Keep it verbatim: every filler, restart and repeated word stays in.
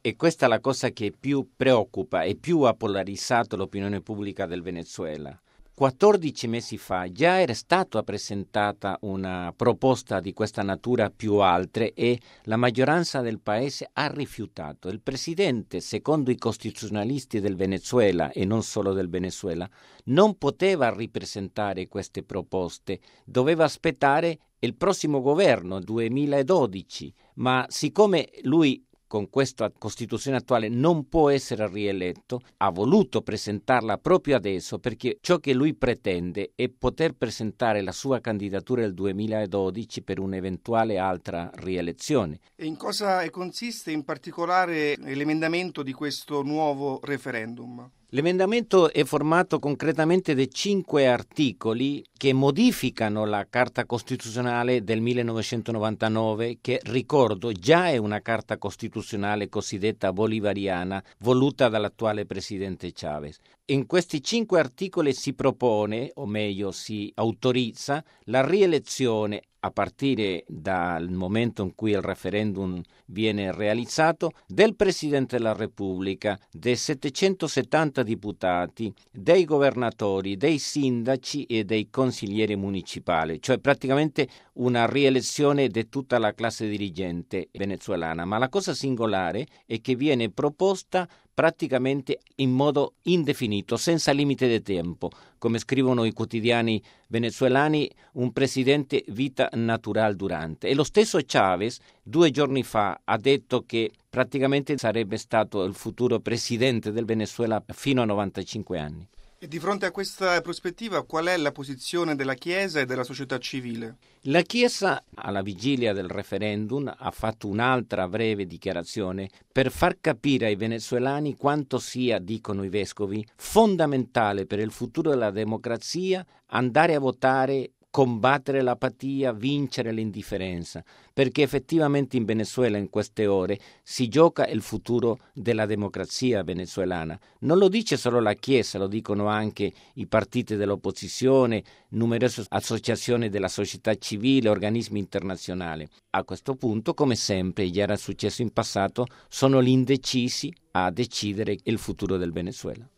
E questa è la cosa che più preoccupa e più ha polarizzato l'opinione pubblica del Venezuela. quattordici mesi fa già era stata presentata una proposta di questa natura più altre e la maggioranza del paese ha rifiutato. Il presidente, secondo i costituzionalisti del Venezuela e non solo del Venezuela, non poteva ripresentare queste proposte, doveva aspettare il prossimo governo, duemiladodici, ma siccome lui con questa Costituzione attuale non può essere rieletto, ha voluto presentarla proprio adesso perché ciò che lui pretende è poter presentare la sua candidatura nel duemiladodici per un'eventuale altra rielezione. E in cosa consiste in particolare l'emendamento di questo nuovo referendum? L'emendamento è formato concretamente da cinque articoli che modificano la Carta Costituzionale del millenovecentonovantanove, che, ricordo, già è una Carta Costituzionale cosiddetta bolivariana, voluta dall'attuale Presidente Chavez. In questi cinque articoli si propone, o meglio si autorizza, la rielezione a partire dal momento in cui il referendum viene realizzato, del Presidente della Repubblica, dei settecentosettanta deputati, dei governatori, dei sindaci e dei consiglieri municipali, cioè praticamente una rielezione di tutta la classe dirigente venezuelana. Ma la cosa singolare è che viene proposta praticamente in modo indefinito, senza limite di tempo. Come scrivono i quotidiani venezuelani, un presidente vita natural durante. E lo stesso Chavez due giorni fa ha detto che praticamente sarebbe stato il futuro presidente del Venezuela fino a novantacinque anni. E di fronte a questa prospettiva, qual è la posizione della Chiesa e della società civile? La Chiesa, alla vigilia del referendum, ha fatto un'altra breve dichiarazione per far capire ai venezuelani quanto sia, dicono i vescovi, fondamentale per il futuro della democrazia andare a votare, combattere l'apatia, vincere l'indifferenza, perché effettivamente in Venezuela in queste ore si gioca il futuro della democrazia venezuelana. Non lo dice solo la Chiesa, lo dicono anche i partiti dell'opposizione, numerose associazioni della società civile, organismi internazionali. A questo punto, come sempre, già era successo in passato, sono gli indecisi a decidere il futuro del Venezuela.